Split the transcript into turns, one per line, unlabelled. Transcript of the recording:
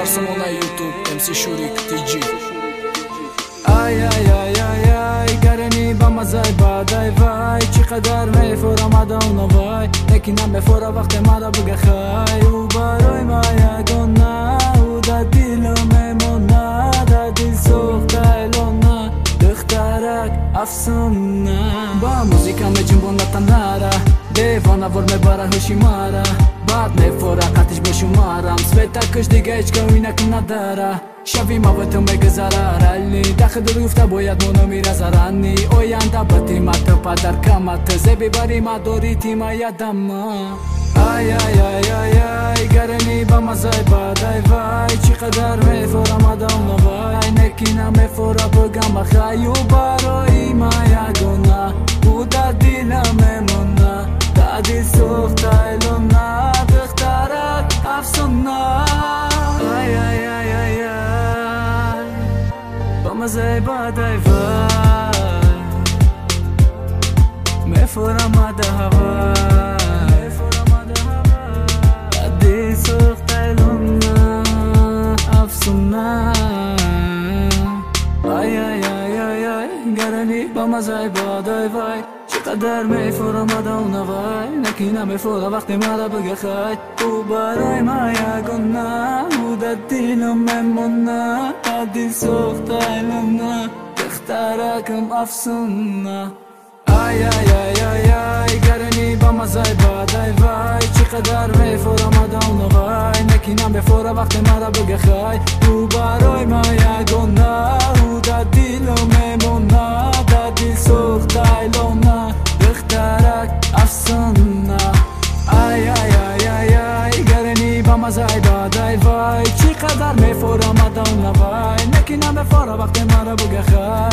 Barcelona YouTube MC Shurik TG
ای ای ای ای ای گرنی با مزای بادای وای چقدر میفورم آدم وای نکینم بفورا وقت مرا بگه خای او برای ما یگانه او در دل میمونه در دل سوخته ایلونه دخترک افسونه با موزیکم جنبون تناره دیوانه ور میبره هوشی مرا بعد میفوره قطش بشمارم سویتکش دیگه هیچ کمی نکن نداره شبی ما به تو میگذره رلی داخل دل گفته باید منو میره زرنی اوینده با تیمت پدر کمت زبی بری ما دوری تیم یادم ای ای ای ای ای گرنی با مزای بادای وای چقدر میفورم آدم وای نکینم میفوره بگم بخیو برای ما یگونه او در دلم میمونه در دل سوخته ایلونه دخترک افسونه ای ای ای ای ای با مزای بادای وای میفورم آده هوای دل سوخته ایلونه افسونه ای ای ای ای ای گرنی با مزای بادای وای چقدر میفورم آدم نوای نکینم میفوره وقتی مرا بگه خای او برای ما یگانه او در دلم میمونه در دل سوخته ایلونه دخترکم افسونه ای ای ای ای ای گرنی با مزای بادای وای چقدر میفورم آدم نوای نکینم بفوره وقتی مرا بگه خای او برای ما یگانه او در دلم میمونه در دل سوخته ایلونه دخترک افسونه ای ای ای ای ای گرنی با مزای بادای وای چقدر میفورم آدم نوای نکینم بفوره وقتی مرا بگه خای